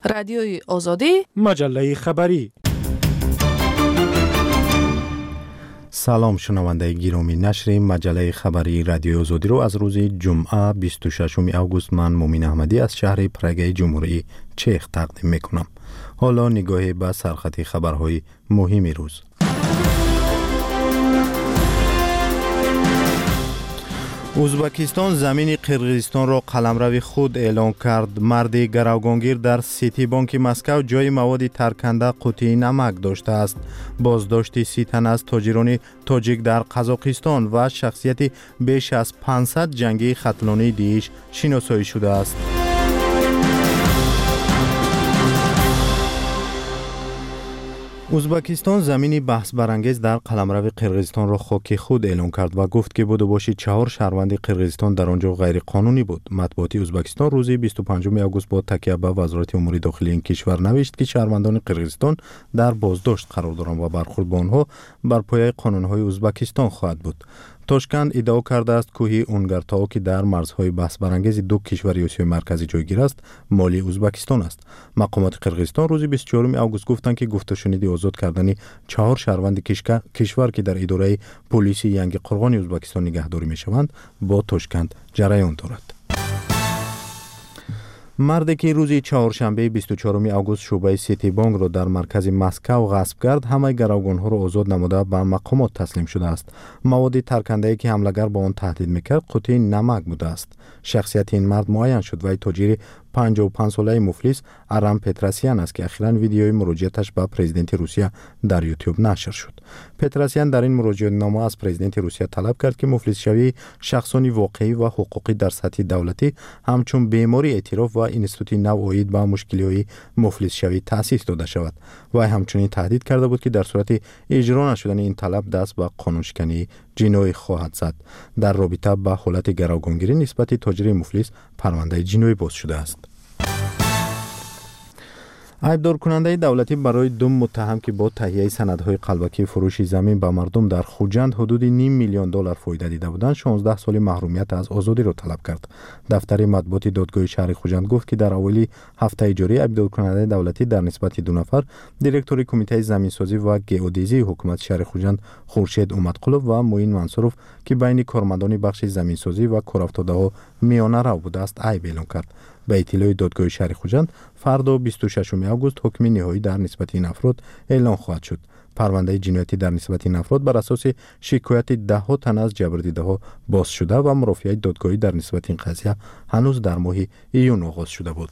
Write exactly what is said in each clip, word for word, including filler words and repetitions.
رادیوی آزادی، مجله خبری. سلام شنونده گرامی، نشر مجله خبری رادیو آزادی رو از روز جمعه بیست و ششم آگوست من مومین احمدی از شهر پراگ جمهوری چک تقدیم میکنم. حالا نگاهی به سرخط خبرهای مهم روز. ازبکستان زمین قرقیزستان را قلمرو خود اعلام کرد. مرد گروگانگیر در سیتی بانک مسکو جای مواد ترکنده قوطی نمک داشته است. بازداشت سی تن از تاجران تاجیک در قزاقستان و شخصیت بیش از پانصد جنگی خطلانی دیش شناسایی شده است. ازبکستان زمینی بحث برانگیز در قلمرو قرقیزستان را خاک خود اعلام کرد و گفت که بودوباش چهار شهروند قرقیزستان در آنجا غیر قانونی بود. مطبوعات ازبکستان روز بیست و پنجم آگوست با تکیه به وزارت امور داخلی این کشور نوشت که شهروندان قرقیزستان در بازداشت قرار دارند و برخورد با آنها بر پایه قانون‌های ازبکستان خواهد بود. تاشکند ادعا کرده است کوهی اونگرتاو که در مرزهای بحث برانگیز دو کشور آسیای مرکزی جایگیر است مالی ازبکستان است. مقامات قرقیزستان روز بیست و چهارم آگوست گفتند که گفت و شنید آزاد کردن چهار شهروند کشور که در اداره پلیس ینگ قرغان ازبکستان نگهداری میشوند با تاشکند جریان دارد. مردی که روز چهارشنبه بیست و چهارم آگوست شعبه سیتی بانک را در مرکز مسکو غصب کرد، همه گروگانها را آزاد نموده به مقامات تسلیم شده است. مواد ترکنده که حملگر با آن تهدید میکرد قوطی نمک بوده است. شخصیت این مرد معین شد و تاجر پنجاه و پنج ساله مفلس ارام پتراسیان است که اخیراً ویدیوی مراجعتش به پرزیدنت روسیه در یوتیوب نشر شد. پتراسیان در این مراجعه نامه از پرزیدنت روسیه طلب کرد که مفلس شوی شخصانی واقعی و حقوقی در سطح دولتی همچون بیماری اعتراف و اینستیتوت نوعید با مشکل‌های مفلس شوی تأسیس داده شود. و همچنین تهدید کرده بود که در صورت اجرا نشدن این طلب دست به قانونشکنی جنایی خواهد زد. در رابطه با حالت گروگانگیری نسبت تاجر مفلس پرونده جنایی باز شده است. عیبدار کننده دولتی برای دو متهم که با تهیه سندهای قلبکی فروش زمین به مردم در خوجند حدود نیم میلیون دلار فایده دیده بودند شانزده سال محرومیت از آزادی را طلب کرد. دفتر مطبوعات دادگاه شهر خوجند گفت که در اوایل هفته جاری عیبدار کننده دولتی در نسبت دو نفر دیرکتور کمیته زمینسازی و گئودزی حکومت شهر خوجند خورشید اومدقلوف و معین منصورов که بین کارمندان بخش زمینسازی و کارافتاده‌ها میانه رو بوده است عیب اعلام کرد. به اطلاع دادگاه شهر خوجند فردا بیست و ششم آگوست حکم نهایی در نسبت این افراد اعلام خواهد شد. پرونده جنایتی در نسبت این افراد بر اساس شکایت ده ها تن از جبردیده‌ها باز شده و مرافعه دادگاهی در نسبت این قضیه هنوز در ماه ایون آغاز شده بود.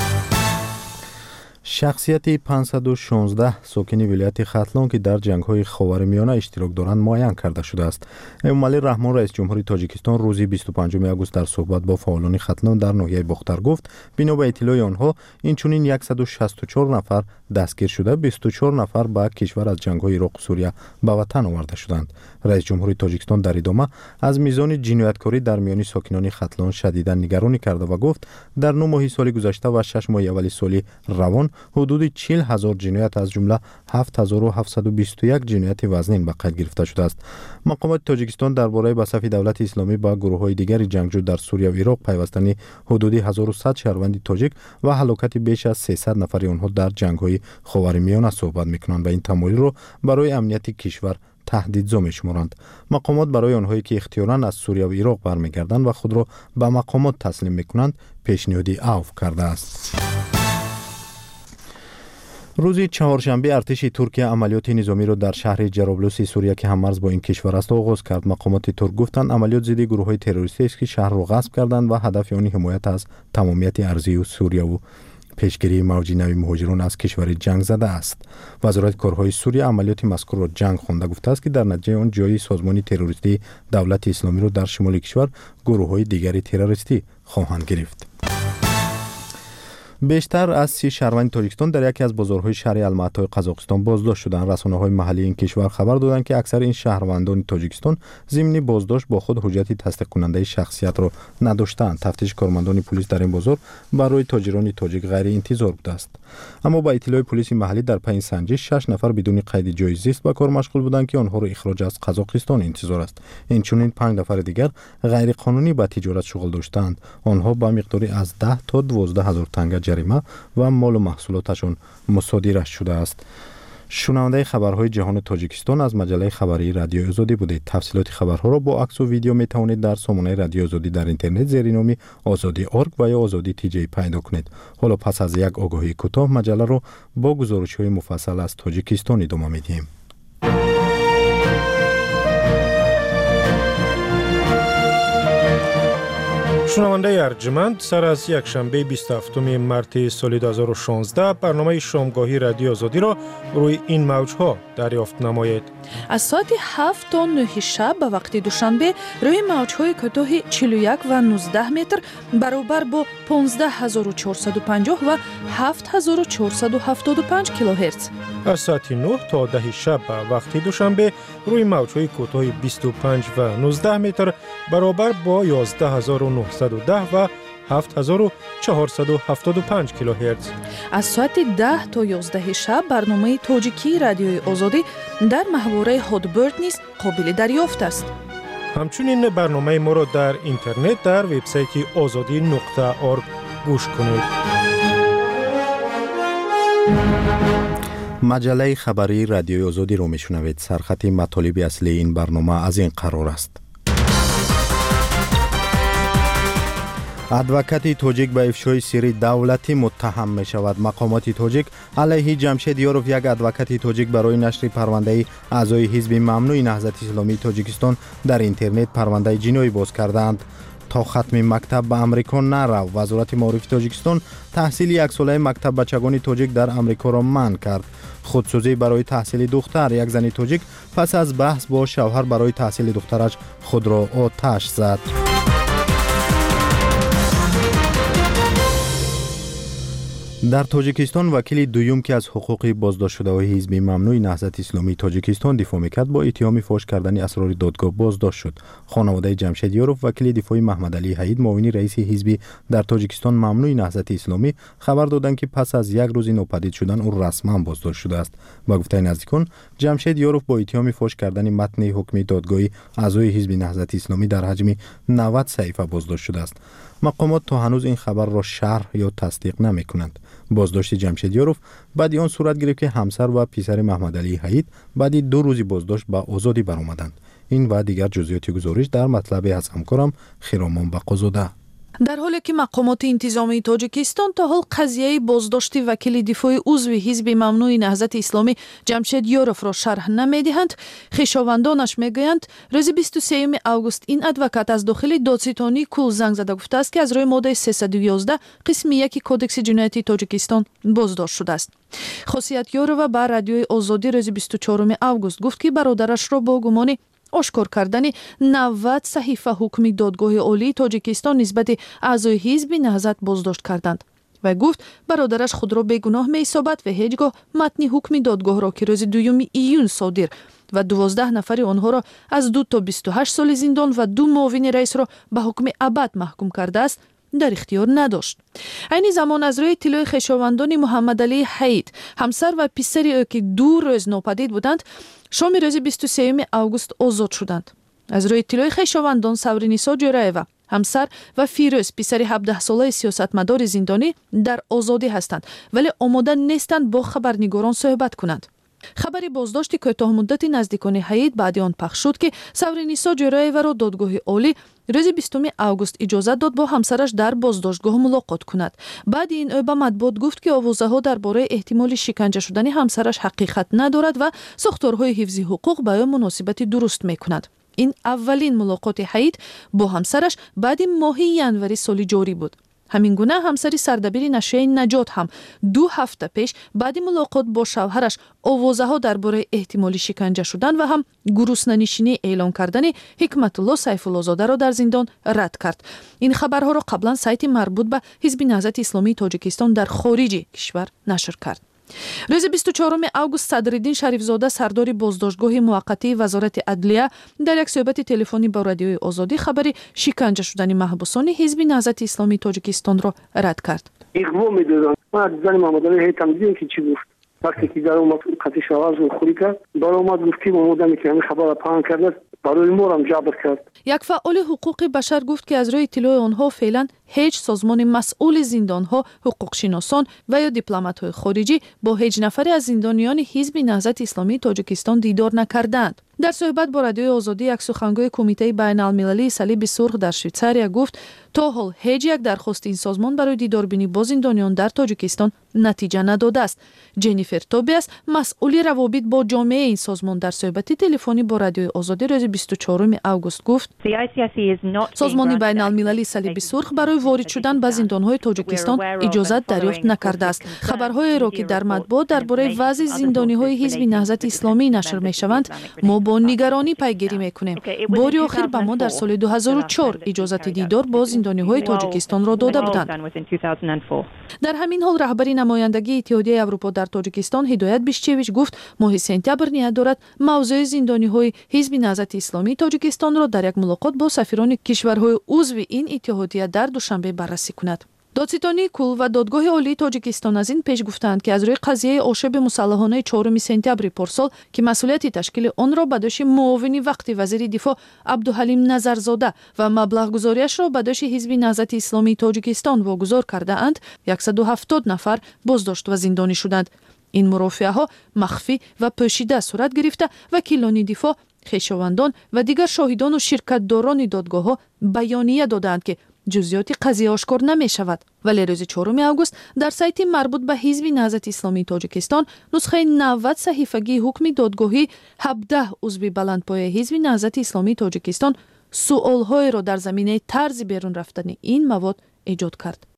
شخصیت پانصد و شانزده ساکن ولایت ختلان که در جنگ‌های خاورمیانه اشتراک دارند معین کرده شده است. امامعلی رحمان رئیس جمهوری تاجیکستان روز بیست و پنجم آگوست در صحبت با فعالان ختلان در ناحیه باختر گفت بنا به اطلاع آنها اینچنین صد و شصت و چهار نفر دستگیر شده، بیست و چهار نفر به کشور از جنگ‌های عراق و سوریه به وطن آورده شدند. رئیس جمهوری تاجیکستان در ادامه از میزان جنایتکاری در میان ساکنان ختلان شدیداً نگرانی کرده و گفت در نه ماه سال گذشته و شش ماه اول سال روان حدود چهل هزار جنایت از جمله هفت هزار و هفتصد و بیست و یک جنایت وزنین به قید گرفته شده است. مقامات تاجیکستان درباره به صف دولت اسلامی با گروه‌های دیگر جنگجو در سوریه و عراق پیوستن حدود هزار و صد شهروند تاجیک و هلاکت بیش از سیصد نفر آنها در جنگ‌های خاورمیانه صحبت می‌کنند و این تمایل را برای امنیت کشور تهدیدزا می‌شمارند. مقامات برای آنهایی که اختیاراً از سوریه و عراق برمیگردند و خود را به مقامات تسلیم می‌کنند پیشنهادی عفو کرده است. روز چهارشنبه ارتش ترکیه عملیات نظامی را در شهر جرابلوس سوریه که هممرز با این کشور است آغاز کرد. مقامات ترک گفتند عملیات ضد گروه‌های تروریستی است که شهر را غصب کردند و هدف آن حمایت از تمامیت ارضی سوریه و پیشگیری موج نوی مهاجران از کشور جنگ زده است. وزارت کارهای سوریه عملیات مذکور را جنگ خوانده گفته است که در نتیجه آن جای سازمان تروریستی دولت اسلامی را در شمال کشور گروه‌های دیگری تروریستی خواهند گرفت. بیشتر از سی شهروند تاجیکستان در یکی از بازارهای شهر الماتی قزاقستان بازداشت شدند. رسانه‌های محلی این کشور خبر دادند که اکثر این شهروندان تاجیکستان ضمن بازداشت با خود حجت تصدیق کننده شخصیت را نداشتند. تفتیش کارمندان پلیس در این بازار برای تاجران تاجیک غیر انتظار بوده است. اما با اطلاع پلیس محلی در پی سنجش شش نفر بدون قید جای زیست به کار مشغول بودند که آنها را اخراج از قزاقستان انتظار است. اینچنین پنج نفر دیگر غیر قانونی با تجارت شغل داشتند. آنها با مقداری از ده تا دوازده هزار تنگه جریمه و مال و محصولاتشان مصادره شده است. شنونده خبرهای جهان تاجیکستان از مجله خبری رادیو آزادی بودید. تفصیلات خبرها را با عکس و ویدیو می توانید در سامانه رادیو آزادی در اینترنت زیر نام آزادی دات اورگ و یا آزادی تی جی پیدا کنید. حالا پس از یک آگاهی کوتاه مجله را با گزارش‌های مفصل از تاجیکستان ادامه می‌دهیم. شنونده ارجمند، سر از یک شنبه بیست و هفتم مارس سال دو هزار و شانزده برنامه شامگاهی رادیو آزادی را روی این موجها دریافت نمایید. از ساعت هفت تا نه شب به وقت دوشنبه روی موجهای کوتاه چهل و یک و نوزده متر برابر با پانزده هزار و چهارصد و پنجاه و هفت هزار و چهارصد و هفتاد و پنج کیلوهرتز. از ساعت نه تا ده شب به وقت دوشنبه روی موجهای کوتاه بیست و پنج و نوزده متر برابر با یازده هزار و نهصد و ده و هفت هزار و چهارصد و هفتاد و پنج کیلوهرتز. از ساعت ده تا یازده شب برنامه تاجیکی رادیوی آزادی در محوره هادبرد نیز قابل دریافت است. همچنین برنامه ما را در اینترنت در وبسایت آزادی نقطه اورگ گوش کنید. مجله خبری رادیو آزادی رو میشنوید. سرخط مطالب اصلی این برنامه از این قرار است. ادوکات تاجیک به افشای سری دولتی متهم می شود. مقامات تاجیک علیه جمشید یاروف یک ادوکات تاجیک برای نشر پرونده اعضای حزب ممنوع نهضت اسلامی تاجیکستان در اینترنت پرونده جنایی باز کردند. تا ختم مکتب به امریکا نرو. وزارت معارف تاجیکستان تحصیل یک ساله مکتب بچگان تاجیک در امریکا را منع کرد. خودسوزی برای تحصیل دختر. یک زن تاجیک پس از بحث با شوهر برای تحصیل دخترش خود را آتش زد. در تاجیکستان وکیل دوم که از حقوق بازداشت شده های حزب ممنوع نهضت اسلامی تاجیکستان دفاع میکرد با اتهام فاش کردن اسرار دادگاه بازداشت شد. خانواده جمشید یاروف وکیل دفاعی محمد علی حید معاون رئیس حزب در تاجیکستان ممنوع نهضت اسلامی خبر دادند که پس از یک روز ناپدید شدن او رسما بازداشت شده است. با گفته نزدیکان جمشید یاروف با اتهام فاش کردن متن حکم دادگاهی اعضای حزب نهضت اسلامی در حجم نود صفحه بازداشت شده است. مقامات تا هنوز این خبر را شرح یا تصدیق نمی‌کنند. بازداشت جمشید یاروف بعد آن صورت گرفت که همسر و پسر محمد علی حید بعد دو روزی بازداشت به آزادی برآمدند. این و دیگر جزئیات گزارش در مطلب از همکارم خرامان بقازاده. در حالی که مقامات انتظامی تاجیکستان تا حال قضیه بازداشت وکیل دفاعی عضو حزب ممنوع نهضت اسلامی جمشید یاروف را شرح نمیدهند، خویشاوندانش میگویند روز بیست و سوم آگوست این ادوکات از داخل دادستانی کل زنگ زده گفته است که از روی ماده سیصد و یازده قسم یک کودکس جنایتی تاجیکستان بازداشت شده است. خاصیت یاروف با رادیوی آزادی روز بیست و چهارم آگوست گفت که برادرش را با گمان آشکار کردن نود صحیفه حکم دادگاه عالی تاجیکستان نسبت اعضای حزب نهضت بازداشت کردند و گفت برادرش خود را بیگناه می‌حسابد و هیچگاه متن حکم دادگاه را که روز دوم ایون صادر و دوازده نفر آنها را از دو تا بیست و هشت سال زندان و دو معاون رئیس را به حکم ابد محکوم کرده است در اختیار نداشت. این زمان از روی اطلاع خویشاوندان محمد علی حید همسر و پسر او که دو روز ناپدید بودند شام روز بیست و سوم آگوست آزاد شدند. از روی اطلاع خویشاوندان سورینیسا جورایوا همسر و فیروز پسر هفده ساله سیاستمدار زندانی در آزادی هستند ولی آماده نیستند با خبرنگاران صحبت کنند. خبری بازداشت کوتاه مدت نزدیکان حید بعد آن پخش شد که سورینیسا جورایوا را دادگاه عالی روز بیستم آگوست اجازه داد با همسرش در بازداشتگاه ملاقات کند. بعد این او به مطبوعات گفت که آوازه‌ها درباره احتمال شکنجه شدن همسرش حقیقت ندارد و ساختارهای حفظ حقوق با او مناسبت درست می‌کند. این اولین ملاقات حید با همسرش بعد ماه ینوری سال جاری بود. همین گونه همسری سردبیر نشریه نجات هم دو هفته پیش بعد ملاقات با شوهرش آوازه‌ها درباره احتمال شکنجه شدن و هم گروسنه‌نشینی اعلام کردن حکمت الله سیف الله زاده را در زندان رد کرد. این خبرها را قبلا سایت مربوط به حزب نهضت اسلامی تاجیکستان در خارج کشور نشر کرد. روز بیست و چهارم آگوست صدرالدین شریفزاده سردار بازداشتگاه موقتی وزارت عدلیه در یک صحبت تلفنی با رادیوی آزادی خبری شکنجه شدن محبوسان حزب نهضت اسلامی تاجیکستان را رد کرد. اقوا می‌دادن. ما زن محمد علی هیتم دیدیم که چی گفت. وقتی که در اومد قطعی شواز رو خوری کرد برای اومد گفت که اومدن که همین خبر را پهن کرده برای ما هم جبر کرد. یک فعال حقوق بشر گفت که از روی اطلاع آنها فعلا هیچ سازمان مسئول زندانها، حقوق شناسان و یا دیپلمات‌های خارجی با هیچ نفری از زندانیان حزب نهضت اسلامی تاجیکستان دیدار نکردند. در صحبت با رادیوی آزادی یک سخنگوی کمیته بین‌المللی صلیب سرخ در شویتزاریا گفت تا حال هیچ یک درخواست این سازمان برای دیداربینی با زندانیان در تاجیکستان نتیجه نداده است. جنیفر توبیاس مسئول روابط با جامعه این سازمان در صحبتی تلفنی با رادیوی آزادی روز بیست و چهارم آگوست گفت سازمان بین‌المللی صلیب سرخ برای وارد شدن به زندان‌های تاجیکستان اجازه دریافت نکرده است. خبرهای را که در مطبوعات درباره وضع زندانی‌های حزب نهضت اسلامی نشر می‌شوند ما با نگرانی پیگیری می‌کنیم. باری آخر به ما در سال دو هزار و چهار اجازه دیدار با زندانی‌های تاجیکستان را داده بودند. در همین حال رهبری نمایندگی اتحادیه اروپا در تاجیکستان هدایت بیشچویچ گفت ماه سپتامبر نیت دارد موضوع زندانی‌های حزب نهضت اسلامی تاجیکستان را در یک ملاقات با سفیران کشورهای عضو این اتحادیه در دوشنبه بررسی کند. دادستانی کل و دادگاه عالی تاجیکستان از این پیش گفتند که از روی قضیه آشوب مسلحانه چهارم سپتامبر پارسال که مسئولیت تشکیل آن را به دوش معاون وقتی وزیر دفاع عبدالحلیم نظرزاده و مبلغ گذاریش را به دوش حزب نهضت اسلامی تاجیکستان واگذار کرده اند صد و هفتاد نفر بازداشت و زندانی شدند. این مرافعه ها مخفی و پوشیده صورت گرفته وکیلان دفاع، خویشاوندان و دیگر شاهدان و شرکتداران دادگاه ها بیانیه دادند که جزئیات قضیه آشکار نمی شود. ولی روز چهارم آگوست در سایت مربوط به حزب نهضت اسلامی تاجیکستان نسخه نود صحیفگی حکم دادگاهی هفده عضو بلندپایه حزب نهضت اسلامی تاجیکستان سوال‌های را در زمینه طرز بیرون رفتن این مواد ایجاد کرد.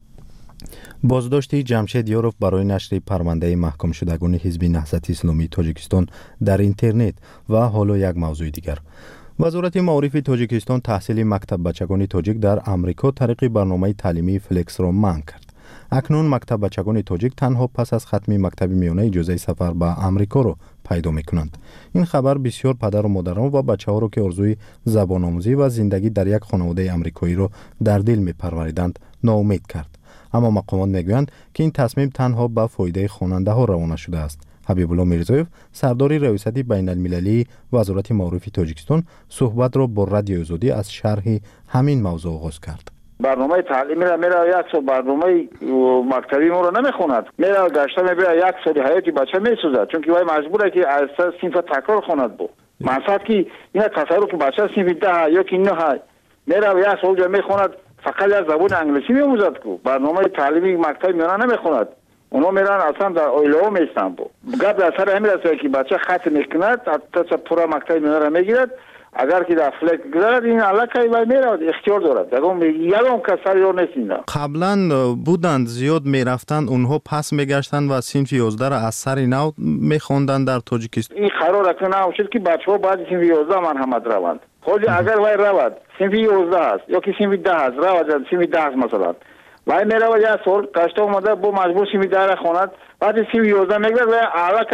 بازداشت جمشید یاروف برای نشر پرونده محکوم شدگان حزب نهضت اسلامی تاجیکستان در اینترنت و حالا یک موضوع دیگر. وزارت معارف تاجیکستان تحصیل مکتب بچگان تاجیک در امریکا طریق برنامه تعلیمی فلکس را منع کرد. اکنون مکتب بچگان تاجیک تنها پس از ختم مکتب میانه اجازه سفر به امریکا را پیدا می‌کنند. این خبر بسیار پدر و مادران و بچه‌ها را که آرزوی زبان آموزی و زندگی در یک خانواده امریکایی را در دل می‌پروریدند ناامید کرد. اما مقامات میگویند که این تصمیم تنها به فایده خواننده ها روانه شده است. حبیب الله میرزایف سردار ریاست بین المللی وزارت معارف تاجیکستان صحبت را با رادیو آزادی از شرح همین موضوع آغاز کرد. برنامه تعلیمی را میره یک سال برنامه مکتبی ما رو نمیخوند، میره گشته میبره یک سال حیاتی بچه میسوزد، چون که وای مجبوره که از صنف تکرار خوند بو مقصد که اینا تصور که بچه صنف ده یا که نه میره یک سال جا میخوند فقط از زبان انگلیسی میآموزد کو برنامه تعلیمی مکتبی میانه نمیخوند. اونا میرن اصلا در اویلو میستن بو گپ در سر همین است که بچه خط میکند تا پورا مکتب میانه را میگیرد. اگر که در فلک گذارد این علاقه وای میرود اختیار دارد. یگم یگم کسری رو نیستین. قبلا بودند زیاد میرفتند اونها پس میگشتند و صنف یازده را از سر نو میخوندند در تاجیکستان. این قرار است نه شد که بچه‌ها بعد صنف یازده مرحمت روند. خود اگر وای رود صنف یازده است یا که صنف ده است رود صنف ده است مثلا وای میره و یک سال کاشته اومده با مجبور صنف ده را خواند بعد صنف یازده میگه و علاقه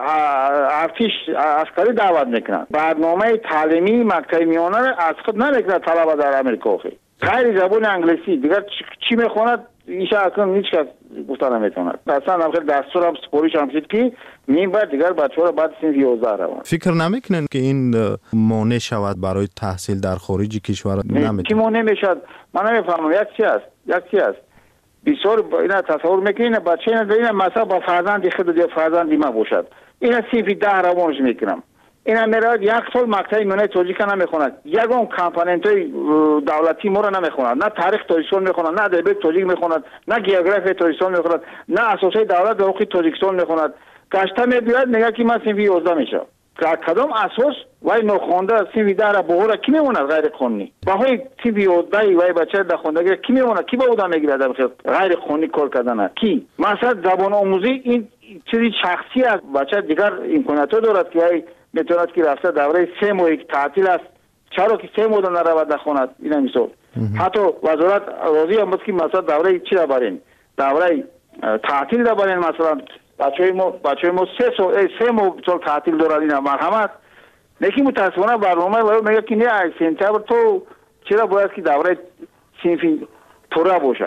ارتش عسکری دعوت میکنند. برنامه تعلیمی مکتب میانه از خود نمیکنه طلبه در امریکا خیلی غیر زبان انگلیسی دیگر چی میخواند ایشا اصلا هیچ کس گفته نمیتوند. اصلا آخر دستور هم سپوریش هم شد که نیم بار دیگر بچه‌ها را بعد صنف یازده روند. فکر نمیکنن که این مانع شود برای تحصیل در خارج کشور؟ نمیتونه کی مانع میشد؟ من نمیفهمم. یک چی است یک چی است بسیار اینا تصور میکنه بچه اینا دیگه مثلا با فرزند خود یا فرزند ما باشد اینا صنف ده روانش میکنم اینا میراد یک سال مکتب میانه تاجیک نمیخوند یگام کامپوننتای دولتی ما رو نمیخوند نه تاریخ تاجیکستان میخوند نه ادبیات تاجیک میخوند نه جغرافی تاجیکستان میخوند نه اساسای دولت به حقوق تاجیکستان میخوند. گشته میاد میگه که من صنف یازده میشم. کدام اساس وای نخونده صنف ده را بهره کی میمونه غیر قانونی باهای صنف یازده وای بچه در خوندگی کی میمونه کی به اون میگیره در غیر قانونی کار کردن کی مثلا زبان آموزی این چیزی شخصی است. بچه دیگر امکانات دارد که وای میتواند که رفته دوره سه ماه تعطیل است چرا که سه ماه نرود نخواند. اینا مثال حتی وزارت راضی هم بود که مثلا دوره چی را برین دوره تعطیل را برین مثلا بچه‌های ما بچه‌های ما سه سال سه ماه سال تعطیل دارد. اینا مرحمت لیکن متاسفانه برنامه ولی میگه که نه سپتامبر تو چرا باید که دوره صنفی پورا باشد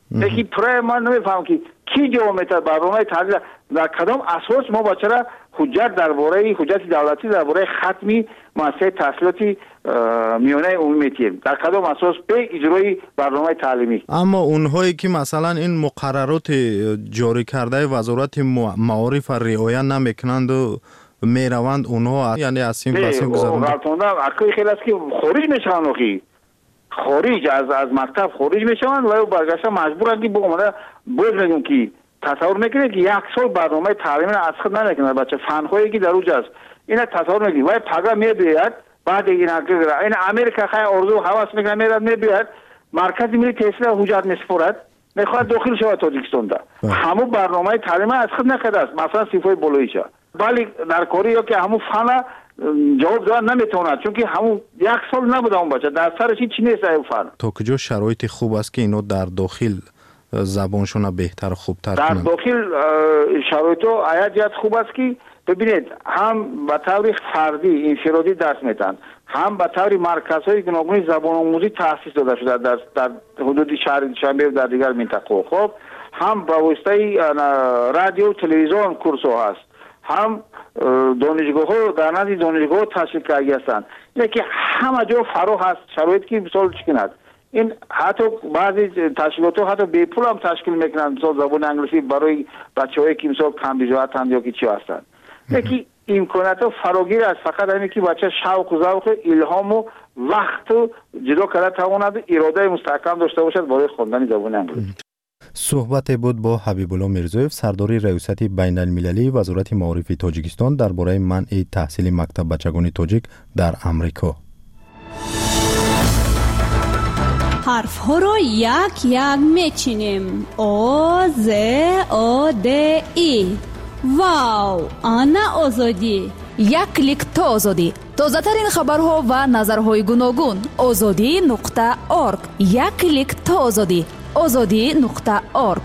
یکی پرای ما نمیفهم که کی جواب میده برنامه تعدیل در کدام اساس ما بچرا حجت درباره حجت دولتی درباره ختمی مؤسسه تحصیلاتی میانه عمومی میتیم در کدام اساس به اجرای برنامه تعلیمی. اما اونهایی که مثلا این مقررات جاری کرده وزارت معارف رعایت نمیکنند و میروند اونها یعنی از این بسیم گذارند. اخی خیلی است که خارج میشن اخی خارج از از مکتب خارج میشن و برگشتن مجبورن که بگم باز میگم که تصور میکنه که یک سال برنامه تعلیمی از خود نمیکنه بچه فن‌هایی که در اوج است اینا تصور میکنه و پگا میبیاد بعد اینا این امریکا خیلی ارزو حواس میکنه میراد میبیاد مرکز ملی تحصیل حجت میسپرد میخواد داخل شود تاجیکستان ده همو برنامه تعلیمی از خود نکرده است مثلا صفای بالاییشه ولی در کاری یا که همو فن جواب دادن نمیتونه چون که همون یک سال نبوده اون بچه در سرش چی نیست این فن. تا کجا شرایط خوب است که اینو در داخل زبانشون بهتر خوبتر در کنند؟ در داخل شرایط آیت جهت خوب است که ببینید هم به طور فردی انفرادی درس میتن هم به طور مرکزهای گوناگون زبان آموزی تأسیس داده شده در در حدود شهر دوشنبه و در دیگر مناطق. خب هم با واسطه رادیو تلویزیون کورس ها هست هم دانشگاه ها در نزد دانشگاه تشکیل کرده هستند یکی همه جا فراخ هست شرایط که مثال چی کند این حتی بعضی تشکیلات ها حتی بی پول هم تشکیل میکنند مثال زبان انگلیسی برای بچه‌هایی که مثال کم بجاهتند یا که چی هستند یکی امکانات ها فراگیر است فقط همین که بچه شوق و ذوق الهام و وقت جدا کرده تواند اراده مستحکم داشته باشد برای خواندن زبان انگلیسی. صحبت بود با حبیب الله میرزویف سردار ریاست بین المللی وزارت معارف تاجیکستان درباره منع تحصیل مکتب بچگان تاجیک در امریکا. حرف ها رو یک یک میچینیم. او ز او د ای. واو، آنا آزادی. یک کلیک تا آزادی. تازه ترین خبرها و نظرهای گوناگون. آزادی نقطه ارگ. یک کلیک تا آزادی. آزادی نقطه ارگ.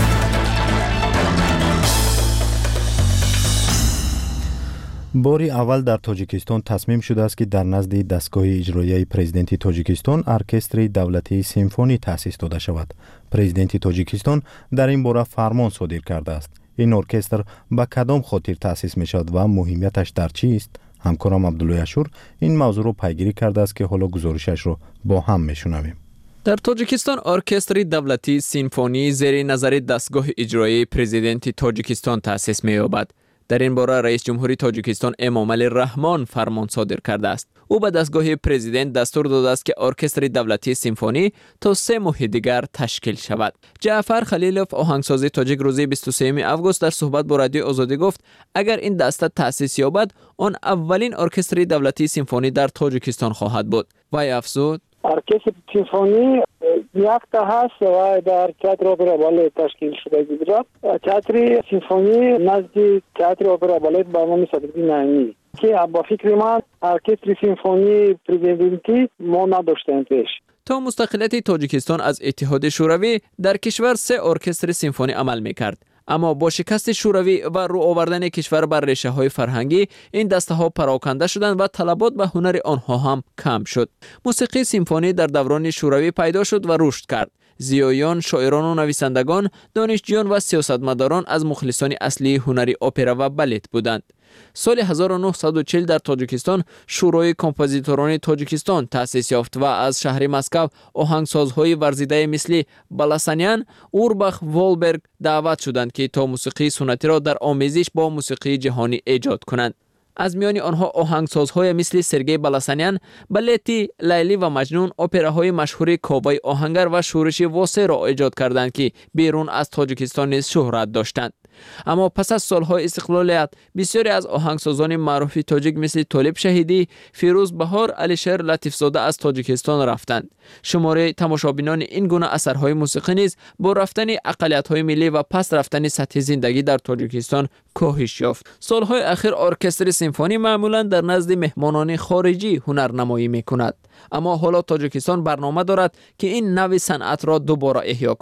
باری اول در تاجیکستان تصمیم شده است که در نزد دستگاه اجرایی پرزیدنت تاجیکستان ارکستر دولتی سیمفونی تأسیس داده شود. پرزیدنت تاجیکستان در این باره فرمان صادر کرده است. این ارکستر به کدام خاطر تأسیس می شود و مهمیتش در چی است؟ همکارم عبدالله اشور این موضوع رو پیگیری کرده است که حالا گزارشش رو با هم میشنویم. در تاجیکستان ارکستر دولتی سیمفونی زیر نظر دستگاه اجرایی پرزیدنت تاجیکستان تأسیس می‌یابد. در این باره رئیس جمهوری تاجیکستان امامعلی رحمان فرمان صادر کرده است. او به دستگاه پرزیدنت دستور داده است که ارکستر دولتی سیمفونی تا سه ماه دیگر تشکیل شود. جعفر خلیلوف آهنگساز تاجیک روز بیست و سوم آگوست در صحبت با رادیو آزادی گفت اگر این دسته تأسیس یابد آن اولین ارکستر دولتی سیمفونی در تاجیکستان خواهد بود. وی افزود ارکستر سیمفونی یک تا هست و در تئاتر اپرا بالت تشکیل شده بود. تئاتر سیمفونی نزد تئاتر اپرا بالت با نام صدیقی نعیمی که با فکر من ارکستر سیمفونی پرزیدنتی ما نداشتیم پیش. تا مستقلیت تاجیکستان از اتحاد شوروی در کشور سه ارکستر سیمفونی عمل می‌کرد. اما با شکست شوروی و رو آوردن کشور بر ریشه های فرهنگی این دسته ها پراکنده شدند و طلبات به هنر آنها هم کم شد. موسیقی سیمفونی در دوران شوروی پیدا شد و رشد کرد. زیایان، شاعران و نویسندگان، دانشجویان و سیاستمداران از مخلصان اصلی هنر اپرا و بالت بودند. سال هزار و نهصد و چهل در تاجیکستان شورای کمپوزیتوران تاجیکستان تأسیس یافت و از شهر مسکو آهنگسازهای ورزیده مثل بلاسانیان، اورباخ، وولبرگ دعوت شدند که تا موسیقی سنتی را در آمیزش با موسیقی جهانی ایجاد کنند. از میان آنها آهنگسازهای مثل سرگئی بلاسانیان، بالتی لیلی و مجنون، اپراهای مشهور کاوای آهنگر و شورش واسه را ایجاد کردند که بیرون از تاجیکستان نیز شهرت داشتند. اما پس از سالهای استقلالیت بسیاری از آهنگسازان معروف تاجیک مثل طالب شهیدی، فیروز بهار، علیشیر لطیفزاده از تاجیکستان رفتند. شماره تماشابینان این گونه اثرهای موسیقی نیز با رفتن اقلیت‌های ملی و پس رفتن سطح زندگی در تاجیکستان کاهش یافت. سالهای اخیر ارکستر سیمفونی معمولا در نزد مهمانان خارجی هنرنمایی می‌کند. اما حالا تاجیکستان برنامه دارد که این نوع صنعت را دوباره احیا کند.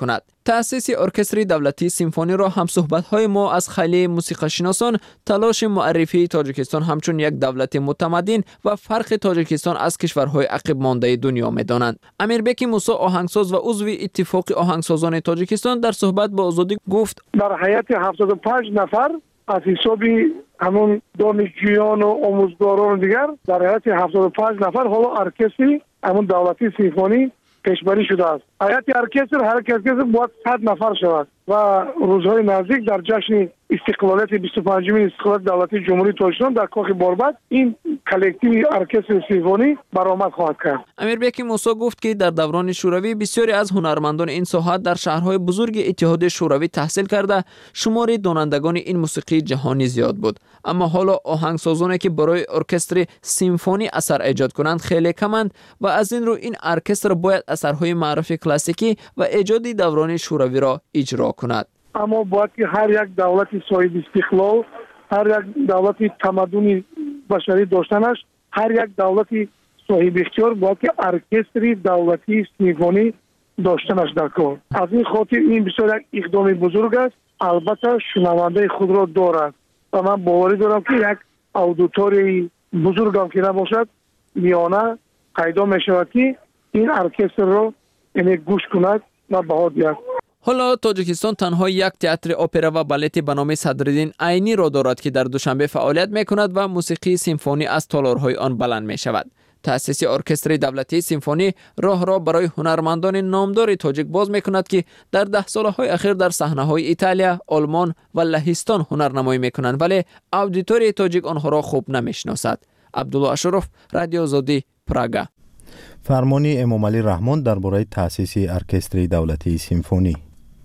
تأسیس ارکستر دولتی سیمفونی را هم صحبت‌های ما از خیلی موسیقی‌شناسان تلاش معرفی تاجیکستان همچون یک دولت متمدن و فرق تاجیکستان از کشورهای عقب مانده دنیا می‌دانند. امیربک موسی آهنگساز و عضو اتفاق آهنگسازان تاجیکستان در صحبت با آزادی گفت در حیات هفتاد و پنج نفر از حساب همون دانشجویان و آموزگاران دیگر در حیات هفتاد و پنج نفر حالا ارکستر همون دولتی سیمفونی کشوری شده است. حیات ارکستر هر ارکستر باید صد نفر شود و روزهای نزدیک در جشن استقلالیت بیست و پنجمین استقلال دولتی جمهوری تاجیکستان در کاخ باربد این کلکتیو ارکستر سیمفونی برآمد خواهد کرد. امیربک موسی گفت که در دوران شوروی بسیاری از هنرمندان این ساحت در شهرهای بزرگ اتحاد شوروی تحصیل کرده شمار دانندگان این موسیقی جهانی زیاد بود، اما حالا آهنگسازانی که برای ارکستر سیمفونی اثر ایجاد کنند خیلی کمند و از این رو این ارکستر باید اثرهای معروف کلاسیکی و ایجادی دوران شوروی را اجرا کند. اما باید که هر یک دولت صاحب استقلال، هر یک دولت تمدن بشری داشتنش، هر یک دولت صاحب اختیار باید که ارکستر دولتی سیمفونی داشتنش در کار. از این خاطر این بسیار یک اقدام بزرگ است. البته شنونده خود را دارد و من باوری دارم که یک اودیتوری بزرگ هم که نباشد میانه پیدا می شود که این ارکستر را اینه گوش کند و بها دهد. حالا تاجیکستان تنها یک تئاتر اپرا و بالت به نام صدرالدین عینی را دارد که در دوشنبه فعالیت میکند و موسیقی سیمفونی از تالارهای آن بلند می شود. تأسیس ارکستر دولتی سیمفونی راه را برای هنرمندان نامدار تاجیک باز میکند که در ده سالهای اخیر در صحنه‌های ایتالیا، آلمان و لهستان هنرنمایی میکنند ولی اودیتوری تاجیک آنها را خوب نمیشناسد. عبدالله اشرف، رادیو آزادی، پراگا. فرمانی امام علی رحمان درباره تأسیس ارکستر دولتی سیمفونی.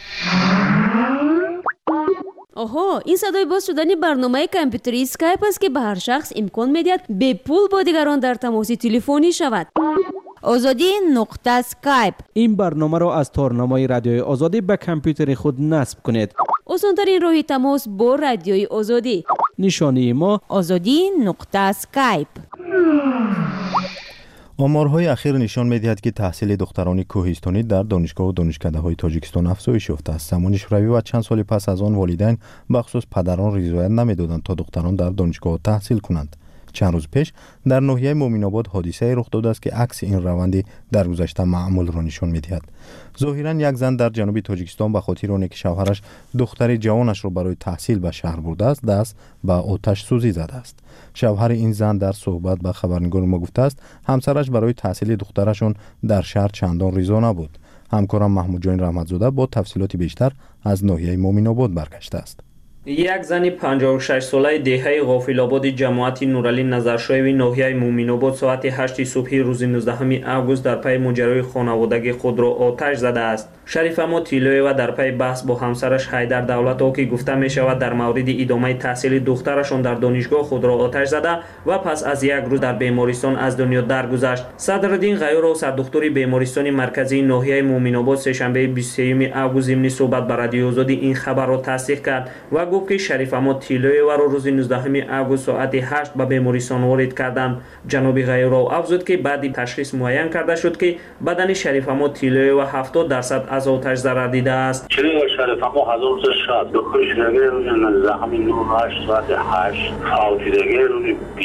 آها، این صدای باز شدن برنامه کامپیوتری اسکایپ است که به هر شخص امکان میدهد به پول با دیگران در تماس تلفنی شود. آزادی نقطه اسکایپ. این برنامه را از تارنمای رادیوی آزادی به کامپیوتر خود نصب کنید. آسان‌ترین راه تماس با رادیوی آزادی. نشانی ما آزادی نقطه اسکایپ. آمارهای اخیر نشان می‌دهد که تحصیل دختران کوهستانی در دانشگاه و دانشکده‌های تاجیکستان افزایش یافته است. زمان شوروی و چند سال پس از آن والدین بخصوص پدران رضایت نمی‌دادند تا دختران در دانشگاه تحصیل کنند. چند روز پیش در ناحیه مومین‌آباد حادثه رخ داده است که عکس این روندی در گذشته معمول را نشان می‌دهد. ظاهراً یک زن در جنوب تاجیکستان به خاطر آنکه شوهرش دختر جوانش را برای تحصیل به شهر برده است دست به آتش سوزی زده است. شوهر این زن در صحبت با خبرنگار ما گفته است همسرش برای تحصیل دخترشون در شهر چندان رضا نبود. همکارم محمود جان رحمتزاده با تفصیلات بیشتر از ناحیه مومین‌آباد برگشته است. یک زن پنجاه و شش ساله دهه غافل‌آباد جماعت نورعلی نظرشایوی ناحیه مومین‌آباد ساعت هشت صبح روز نوزدهم آگوست در پی ماجرای خانوادگی خود را آتش زده است. شریف اما تیلویوا در پی بحث با همسرش حیدر دولت‌ها که گفته می شود در مورد ادامه تحصیل دخترشان در دانشگاه خود را آتش زده و پس از یک روز در بیمارستان از دنیا درگذشت. صدرالدین غیور و سردختور بیمارستان مرکزی ناحیه مومین‌آباد سه‌شنبه بیست و سوم آگوست ضمن صحبت با رادیو آزادی این خبر را تصدیق کرد و گفت که شریف اما تیلویوا را روز نوزدهم آگوست ساعت هشت به بیمارستان وارد کردند. جناب غیور افزود که بعد تشخیص معین کرده شد که بدن شریف اما تیلویوا هفتاد درصد از آتش ضرر دیده است. شریف شریف اما هزار تا شاد دکترشگی روز نوزدهم هشت ساعت هشت فوتیدگی روز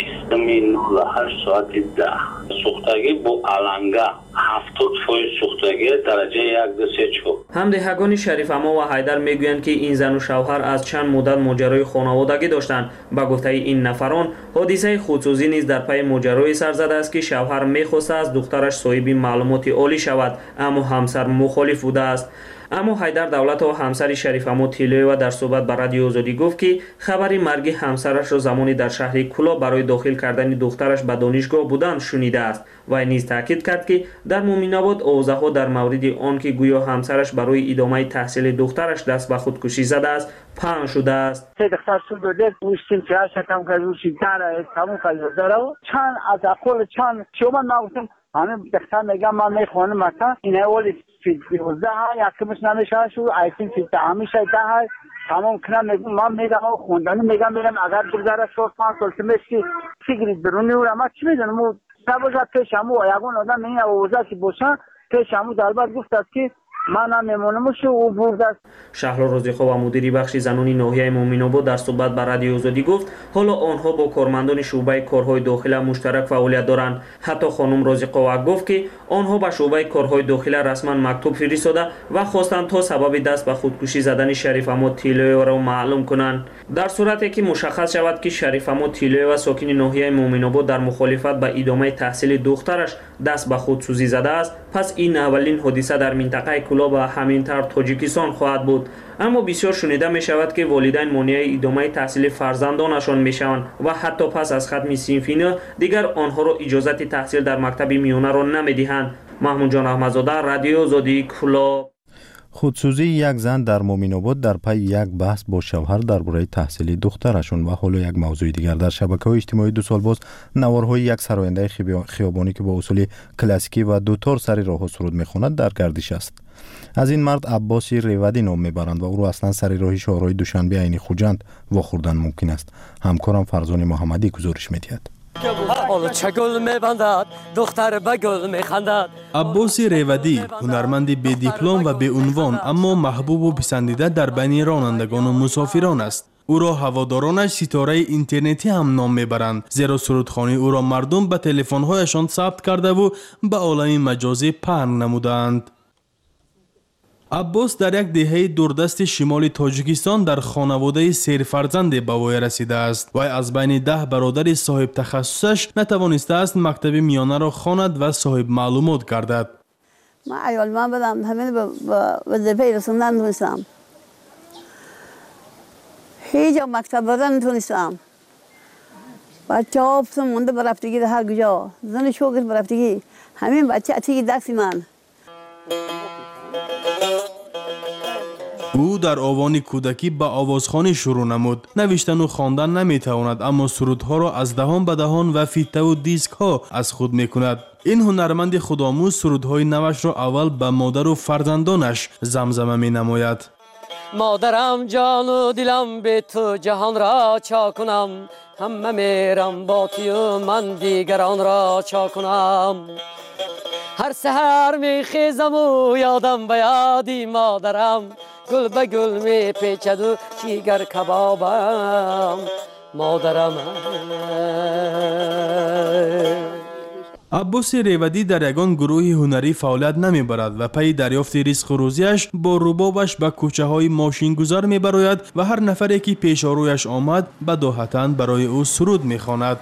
بیستم هشت ساعت ده سوختگی با علنگا هفتاد فایز سوختگی درجه یک دو سه چهار. همدهگان شریف اما و حیدر میگویند که این زن و شوهر از چند مدت ماجرای خانوادگی داشتند. با گفته این نفران حادثه خودسوزی نیز در پی ماجرای سر زده است که شوهر میخواسته از دخترش صاحب معلومات عالی شود اما همسر مخالف بوده است. اما حیدر دولت و همسر شریف اما تیلویوا در صحبت با رادیو آزادی گفت که خبری مرگ همسرش را زمانی در شهر کولا برای داخل کردن دخترش به دانشگاه بودن شنیده است و نیز تاکید کرد که در مومین‌آباد اوضاع در مورد آن که گویا همسرش برای ادامه تحصیل دخترش دست به خودکشی زده است پنهان شده است. سه دختر شده گوشتیم که شکم که روشی داره تموم کرده داره چند از اقل چند شما نگفتم همه دختر میگم من میخوانم مثلا این اولی فیلد بیوزده ها یکمش نمیشه شو ایتین فیلد همیشه ده ها تمام کنم میگم من میگم خوندنی میگم میرم اگر بگذاره شو پانچ سال تمشی سیگریت برونی و اما چی میدونم و سبوجا پیشمو یگون آدم این اوضاع که باشن پیشمو در بعد گفت است که من نمیمونم شو عبور دست. شهلا روزیخوا و مدیری بخش زنانی ناحیه مومن‌آباد در صحبت با رادیو آزادی گفت حالا آنها با کارمندان شعبه کارهای داخلی مشترک فعالیت دارند. حتی خانم روزیخوا گفت که آنها به شعبه کارهای داخلی رسما مکتوب فرستاده و خواستند تا سبب دست به خودکشی زدن شریف احمد تیلوی را معلوم کنند. در صورتی که مشخص شود که شریف احمد تیلوی و ساکن ناحیه مومن‌آباد در مخالفت با ادامه تحصیل دخترش دست به خودسوزی زده است، پس این اولین حادثه در منطقه کلاب و همینطور تاجیکستان خواهد بود. اما بسیار شنیده می شود که والدین مانع ادامه تحصیل فرزندانشان می شوند و حتی پس از ختم صنفی دیگر آنها را اجازه تحصیل در مکتب میانه را نمی دهند. محمود جان احمدزاده، رادیو آزادی، کلاب. خودسوزی یک زن در مومن‌آباد در پی یک بحث با شوهر درباره تحصیل دخترشون و حالا یک موضوع دیگر. در شبکه‌های اجتماعی دو سال باز نوارهای یک سراینده خیابانی که با اصول کلاسیکی و دوتار سری راه سرود میخواند در گردش است. از این مرد عباسی ریودی نام میبرند و او را اصلا سری راهی شهرهای دوشنبه عین خوجند واخوردن ممکن است. همکارم فرزان محمدی گزارش میدهد. حالا چه گل میبندد دختر به گل میخندد. عباسی ریودی هنرمند بی دیپلم و بی عنوان اما محبوب و پسندیده در بین رانندگان و مسافران است. او را هوادارانش ستاره اینترنتی هم نام میبرند، زیرا سرودخوانی او را مردم به تلفن‌هایشان ثبت کرده و به عالم مجازی پهن نمودند. عباس در یک دهه دوردست شمال تاجیکستان در خانواده سیر فرزند به وای رسیده است. وی از بین ده برادر صاحب تخصصش نتوانسته است مکتب میانه را خواند و صاحب معلومات گردد. من ایال من بدم همین به وظیفه رسوندن تونستم. هیچ مکتب بردن نتونستم. بچه ها پسم مونده برفتگی در هر کجا. زن شوگر برفتگی. همین بچه اتیگی دستی من. او در آوان کودکی به آوازخوانی شروع نمود. نوشتن و خواندن نمیتواند، اما سرودها را از دهان به دهان و فیته و دیسک ها از خود میکند. این هنرمند خودآموز سرودهای نوش را اول به مادر و فرزندانش زمزمه می نماید. مادرم جان و دلم به تو جهان را چا کنم، همه میرم با تو من دیگران را چا کنم. هر سحر می خیزم و یادم به یادی مادرم، گل به گل می پیچد و جیگر کبابم مادرم. عباس ریودی در یگان گروه هنری فعالیت نمی برد و پی دریافت رزق و روزیش با ربابش به کوچه های ماشین گذار می براید و هر نفری که پیش رویش آمد بداهتاً برای او سرود می خواند.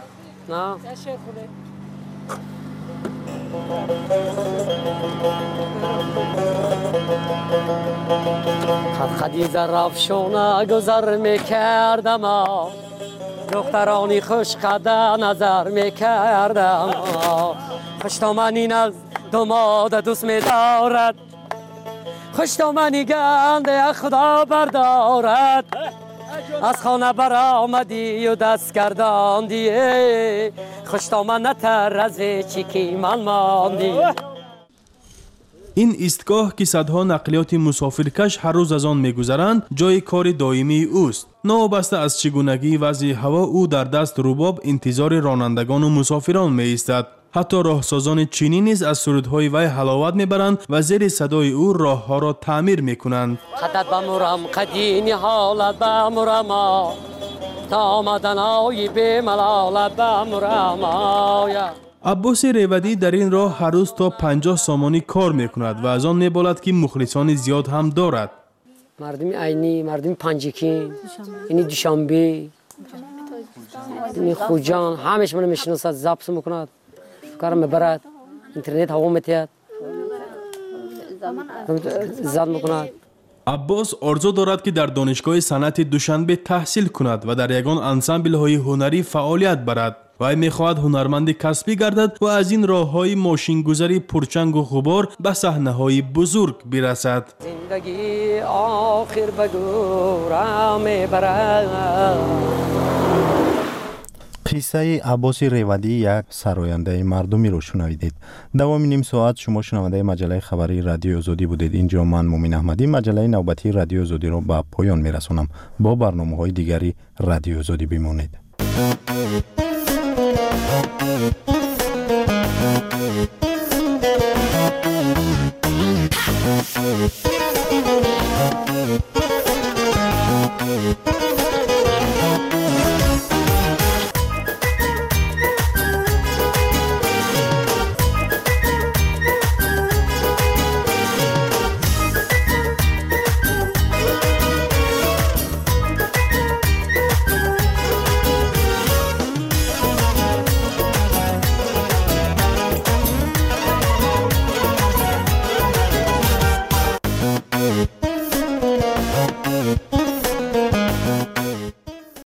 خد خدیزه رفشونه گذر میکردم، دخترانی خوش قده نظر میکردم. خوشتامنین از داماد دوست میدارد، خوشتامنی گنده خدا بردارد. از خانه برآمدی و دست گرداندی، خوشتامن نتر از چیکی من ماندی. این ایستگاه که صدها نقلیات مسافرکش هر روز از آن میگذرند جای کار دائمی اوست. نوابسته از چگونگی وضع هوا او در دست رباب انتظار رانندگان و مسافران می ایستد. حتی راهسازان چینی نیز از سرودهای وی حلاوت میبرند و زیر صدای او راه ها را تعمیر میکنند. خدت بمرم قدینی حالت بمرم، تا آمدن آی به ملالت بمرم آیا. عباس ریودی در این راه هر روز تا پنجاه سامانی کار میکند و از آن میبالد که مخلصان زیاد هم دارد. مردم عینی، مردم پنجکین، اینی دوشنبه، اینی خوجان، همش منو میشناسد، ضبط میکند، کارم میبرد، اینترنت هوا میتید، زد میکند. عباس آرزو دارد که در دانشگاه صنعت دوشنبه تحصیل کند و در یگان انسامبل های هنری فعالیت برد. وی میخواهد هنرمند کسبی گردد و از این راه های ماشین گذاری پرچنگ و غبار به صحنه های بزرگ برسد. زندگی آخر بگورم میبرد. قصه عباس ریودی یک سراینده مردمی رو شنیدید. دوام نیم ساعت شما شنونده مجله خبری رادیو آزادی بودید. اینجا من مومن احمدی مجله نوبتی رادیو آزادی رو به پایان میرسونم. با برنامه‌های دیگری رادیو آزادی بمانید.